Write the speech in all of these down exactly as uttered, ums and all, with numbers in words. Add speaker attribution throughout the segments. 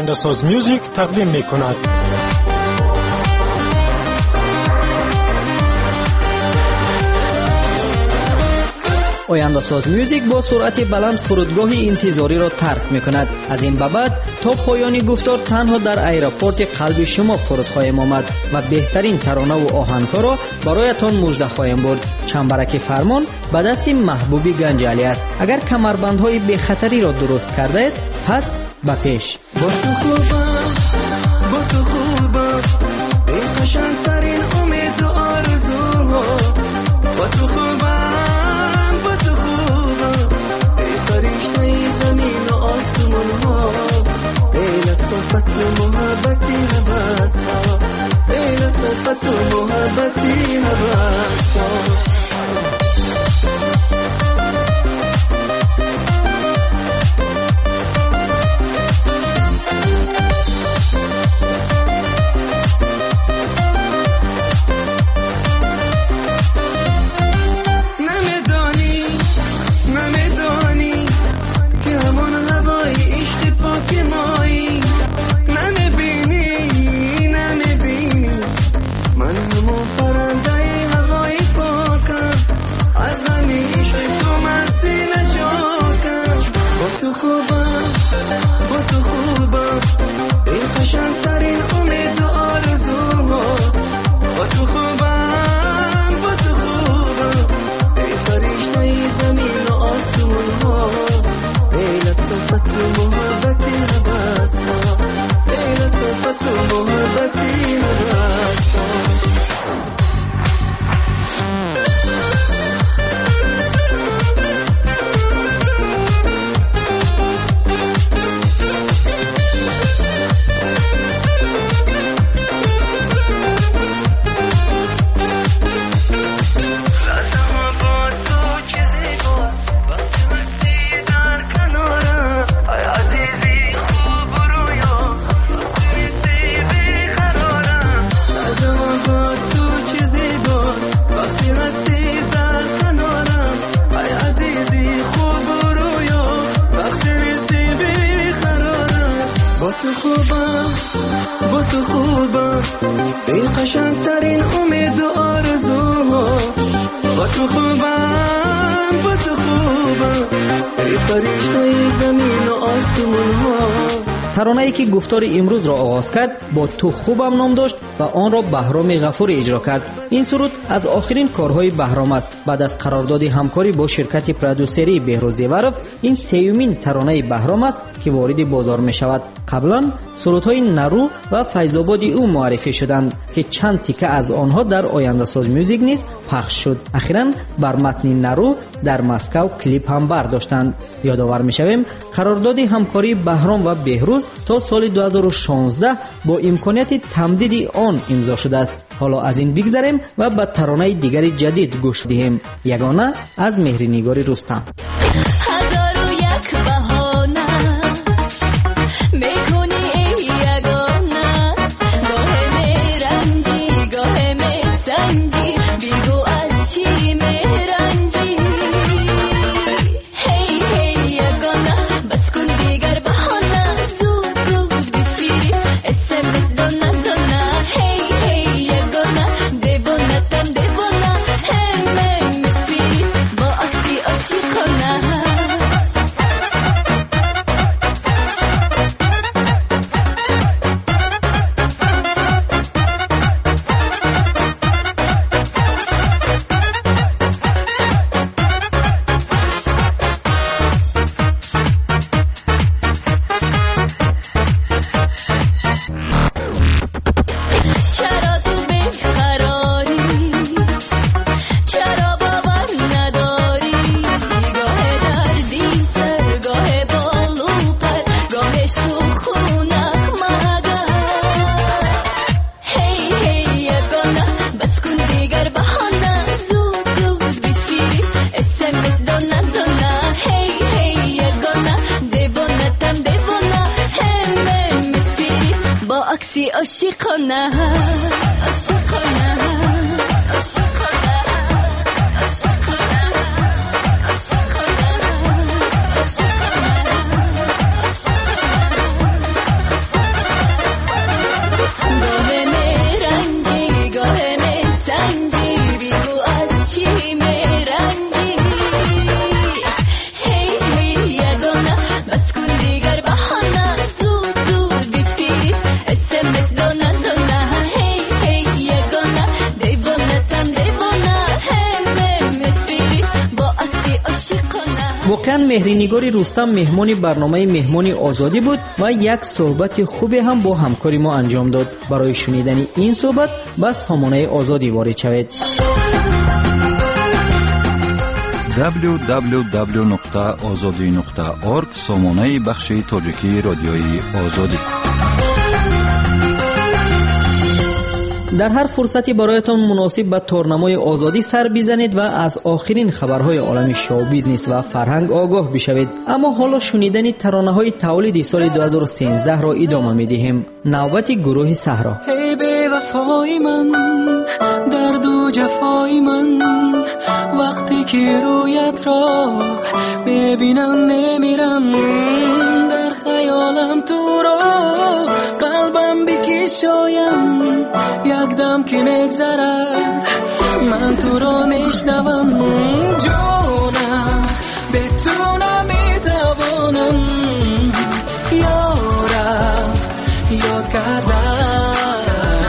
Speaker 1: آینده ساز میوزیک تقدیم می کند.
Speaker 2: آینده ساز میوزیک با سرعت بلند فرودگاه انتظاری را ترک می کند. از این به بعد تا پایان گفتار تنها در ایرپورت قلب شما فرود خواهیم آمد و بهترین ترانه و آهنگ‌ها را برایتان مژده خواهیم برد. چنبرک فرمان به دست محبوبی گنجالی است. اگر کمربندهای بی خطری را درست کرده اید پس به پیش.
Speaker 3: با تو خوبم، با تو خوبم، ای قشنگترین امید و آرزوها. با تو خوبم، با تو خوبم، ای فرشته زمین و آسمان ها. ای لطفت و محبتی هوس ها، ای لطفت و محبتی هوس ها. با تو خوبم، ای قشنگترین امید و آرزوها. با تو خوبم، با تو خوبم، ای فرشته زمین و آسمان ها.
Speaker 2: ترانه‌ای که گفتار امروز را آغاز کرد با تو خوبم نام داشت و آن را بهرام غفور اجرا کرد. این سرود از آخرین کارهای بهرام است. بعد از قرارداد همکاری با شرکت پرودوسری بهروز زیورف، این سومین ترانه بهرام است که وارد بازار می شود. قبلا سرودهای نرو و فیض‌آباد او معرفی شدند که چند تیکه از آنها در آینده ساز میوزیک نیز پخش شد. اخیراً بر متن نرو در مسکو کلیپ هم برداشتند. یادآور می‌شویم قرارداد همکاری بهرام و بهروز تا سال دو هزار و شانزده با امکانیت تمدید آن امضا شده است. حالا از این بگذریم و به ترانه دیگر جدید گوش دهیم. یگانه از مهرنگار رستم.
Speaker 4: عاشقانه
Speaker 2: واقعا مهرینگار رستم مهمان برنامه مهمان آزادی بود و یک صحبت خوبی هم با همکاری ما انجام داد. برای شنیدن این صحبت با سامانه آزادی وارد شوید.
Speaker 4: دبلیو دبلیو دبلیو نقطه آزادی نقطه اورگ سامانه بخش تاجیکی رادیوی آزادی.
Speaker 2: در هر فرصتی برایتان مناسب به تورنمای آزادی سر بزنید و از آخرین خبرهای عالم شو بیزنس و فرهنگ آگاه بشوید. اما حالا شنیدن ترانه‌های تولید سال دو هزار و سیزده را ادامه می‌دهیم. نوبت گروه صحرا.
Speaker 5: ای بی وفای من، درد و جفای من، وقتی که رویت را ببینم میمیرم، در خیالم تو را قلبم بکشایم، یک دم که میگذرد من تو را میشنوم، جانم به تو نمیتوانم، یارم یاد کردم،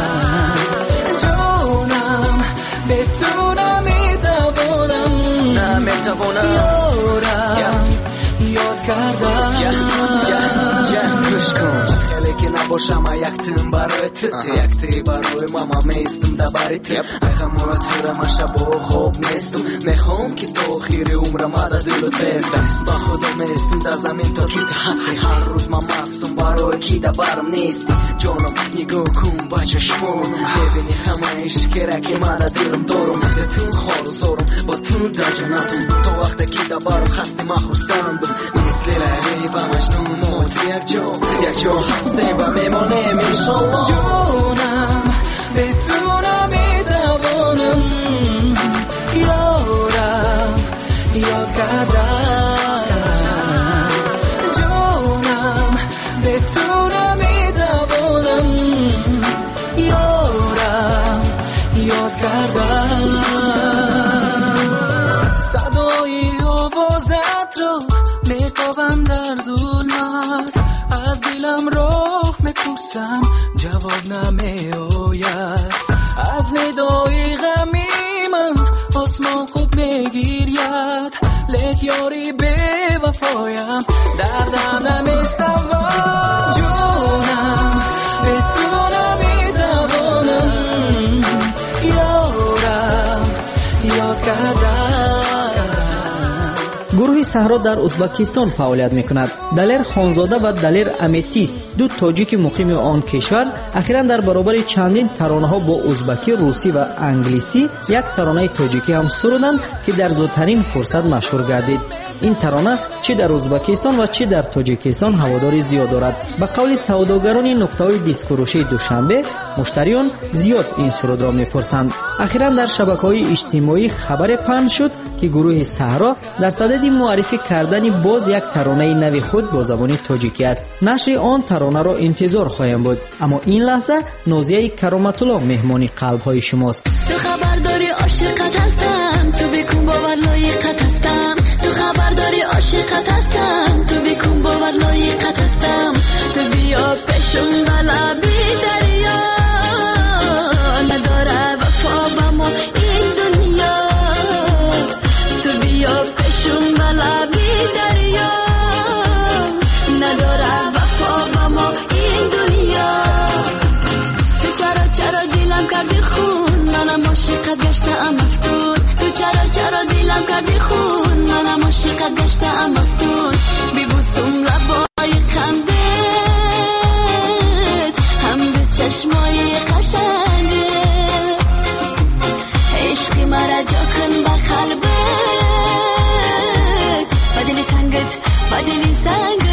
Speaker 5: جانم به تو نمیتوانم، نمیتوانم، یارم یاد کردم. گوش کن خیلی که نباشم یک تیم برای تو، یک تی برای ماما میستم دبری تو، میخوام تو را من شب و خواب نیستم، میخوام که تو آخیر عمرم در دلت بیستم، تا خدا میستم در زمین تا که هستی، هر روز من مستم برای کی دبرم نیستی، جانم نگاه کن با چشمون، ببینی همه اشکره که من در دلم دارم، به تو خار و زارم با تو در جنتم، تو وقتی که دبرم خستی من خورسندم، مثل لیلی و مجنون ما تو یک جا یک جا هستیم و میمانیم انشالله، جانم به تو نمیتوانم، یارم یاد کردم، جانم به تو نمیتوانم، یارم یاد کردم، صدای آوازت رو میتابم در ظلمت، از دلم راه میپرسم جواب نمی آید، از ندای غمی من آسمان خوب میگیرید، لیک یاری به وفایم دردم نمیستوم، جانم به تو نمیتوانم، یارم یاد کردم.
Speaker 2: گروه صحرا در ازبکستان فعالیت میکند. دلیر خانزاده و دلیر امیتیست، دو تاجیک مقیم آن کشور، اخیراً در برابر چندین ترانه‌ها با ازبکی، روسی و انگلیسی یک ترانه تاجیکی هم سرودند که در زودترین فرصت مشهور گردید. این ترانه چه در ازبکستان و چه در تاجیکستان هواداری زیاد دارد. به قول سوداگران نقطه‌های دیسکروشی دوشنبه، مشتریان زیاد این سرود را میپرسند. اخیراً در شبکه‌های اجتماعی خبر پخش شد که گروه صحرا در صدد معرفی کردن باز یک ترانه نو خود با زبان تاجیکی است. نشر آن ترانه را انتظار خواهیم بود. اما این لحظه نازیه کرامت الله مهمان قلب‌های شماست.
Speaker 6: تو خبر داری عاشقت هستم، تو بکن باور لایقت هستم، تو خبر داری عاشقت هستم، تو بکن باور لایقت هستم، تو بیا پیشم بلبی دریا، نداره وفا با ما این دنیا، تو بیا پیشم بلبی دریا، نداره وفا با ما این دنیا، تو چرا چرا دلم کردی خون، منم عاشقت گشتم مفتون، تو چرا چرا دلم کردی خون، منم عاشقت گشتم مفتون، بیبوسم لبای خندت، هم به چشمای قشنگت، عشقی مرا جا کن به قلبت، با دل تنگت با دل سنگت.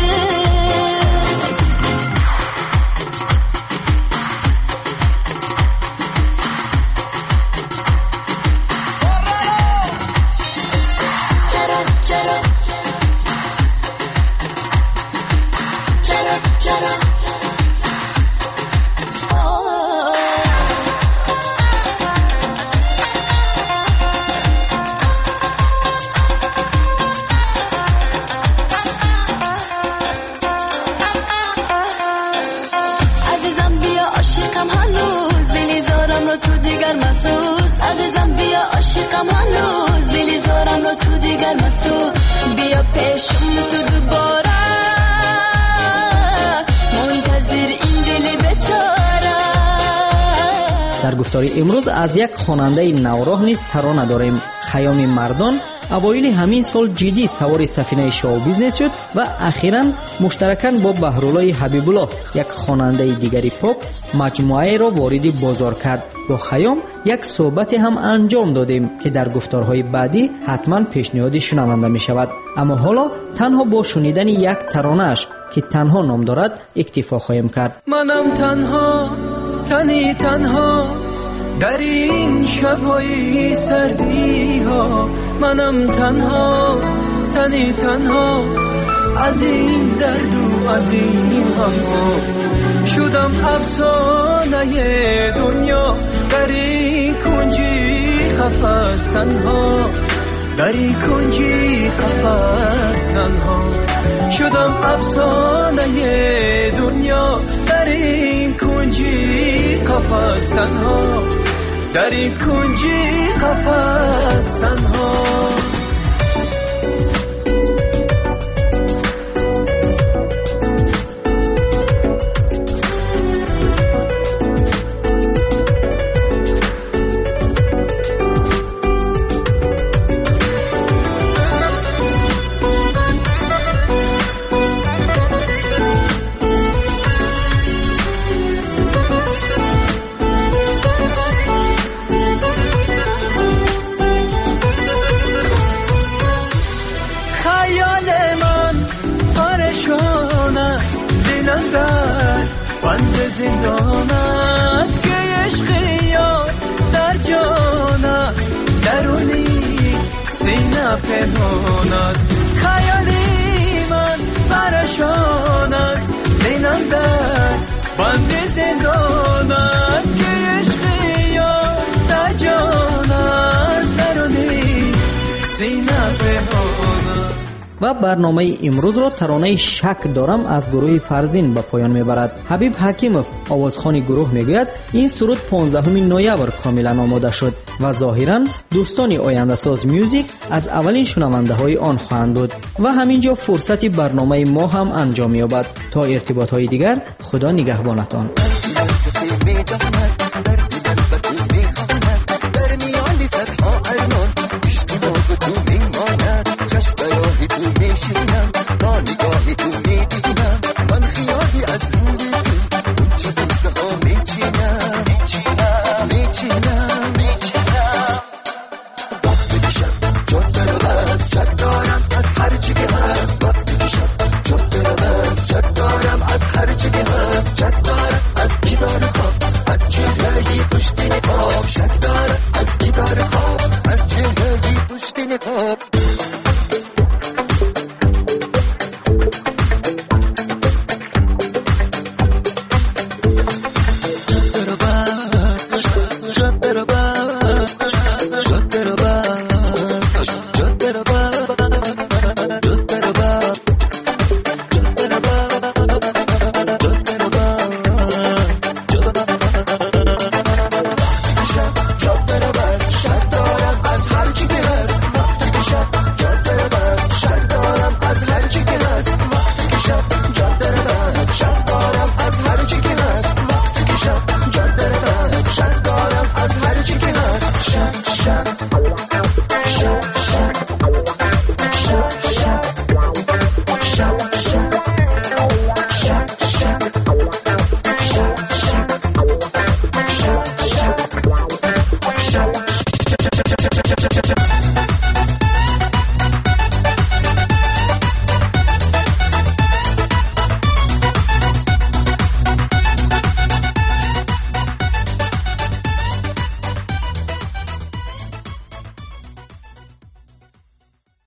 Speaker 2: در گفتار امروز از یک خواننده نوراه نیز ترانه داریم. خیام مردان اوایل همین سال جدی سوار سفینه شو بیزنس شد و اخیراً مشترکاً با بهرالله حبیب الله یک خواننده دیگری پاپ مجموعه را وارد بازار کرد. با خیام یک صحبت هم انجام دادیم که در گفتارهای بعدی حتما پیشنهاد شنونده می شود. اما حالا تنها با شنیدن یک ترانه‌اش که تنها نام دارد اکتفا خواهیم کرد.
Speaker 5: منم تنها تنی تنها در این شب‌های سردی ها، منم تنها تنی تنها از این درد و از این غم ها، شدم افسانه دنیا در این کنجی قفس تنها، در این کنجی قفس تنها، شدم افسانه دنیا در این کنجی قفس تنها، در این کنجی قفس تنها. بند زندان است که عشق یار در جان است، درونی سینه پنهان است، خیالی من پریشان است، دلم در بند زندان است که عشق یار در جان است، درونی سینه پنهان است.
Speaker 2: و برنامه امروز را ترانه شک دارم از گروه فرزین به پایان میبرد. حبیب حکیمов آوازخوان گروه میگوید این سرود پانزدهم نوامبر کاملا آماده شد و ظاهرا دوستان آینده ساز میوزیک از اولین شنونده های آن خواهند بود و همینجا فرصت برنامه ما هم انجام یابد. تا ارتباط های دیگر خدا نگهبانتان.
Speaker 3: شک دارم از بیدار خواب، از چهره‌ی پشت نقاب.